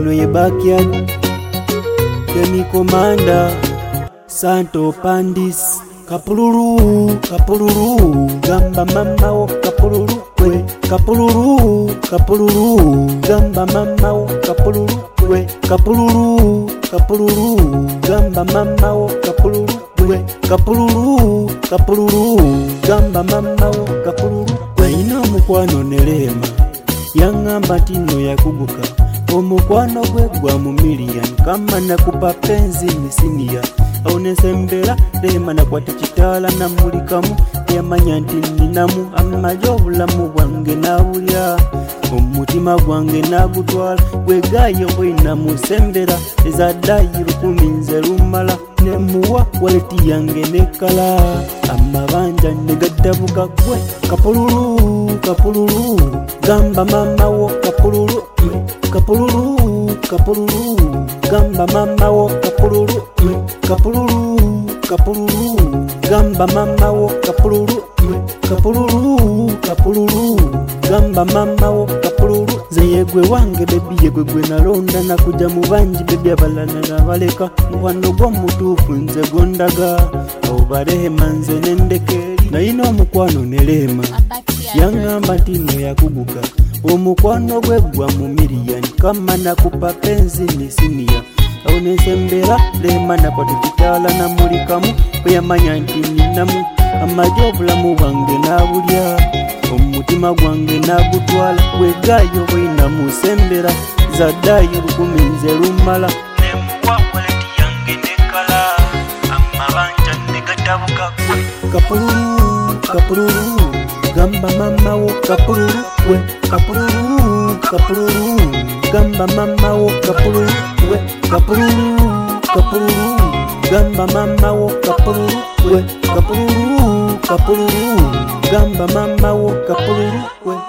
eno ye backyard Kemi Komanda Santo Pandis Kapululu, kapululu, gamba mama wo kapululu kwe kapululu, kapululu, gamba mama wo kapululu kwe kapululu, kapululu, gamba mama wo kapululu kwe kapululu, kapululu, gamba mama wo kapululu kwe ino mukwano nelema yangamba tino yakuguka omukwano gwe gwa mu million kama nakupa penzi ni senior Aunesembera lema nakwata kitala na mulikamu yamanya nti ninamu amajo obulamu bwange nawulya omutima gwange nagutwala gwegayo bwina musembera ezaddayi 10 nze lumala nemuwa waleti yange nekala amabanja negaddabuka gwe kapululu kapululu gamba mama wo kapululu kapululu kapululu gamba mama wo kapululu kapululu kapululu gamba mama wo kapululu kapululu kapululu gamba mama wo kapululu zeyegwe wange bebi yegwe nalonda nakuja mu banji bebi abalana nabaleka mukwano gw'omutuufu nze gondaga obarehema nze nendekeri nayina omukwano nelema yangamba tino yakuguka omukwano gwe gwa mu million kama nakupa penzi ni senior Aunesembera lema nakwata kitala na mulikamu yamanya nti ninamu amajo obulamu bwange nabulya omutima gwange nagutwala gwegayo bwina musembera zaddayi 10 nze lumala nemuwa waleti yange nekala amabanja negatabuka kwe kapululu kapululu gamba mama wo kapululu kwe kapululu kapululu gamba mama wo kapululu kwe kapululu kapululu gamba mama wo kapululu kwe kapululu kapululu gamba mama wo kapululu kwe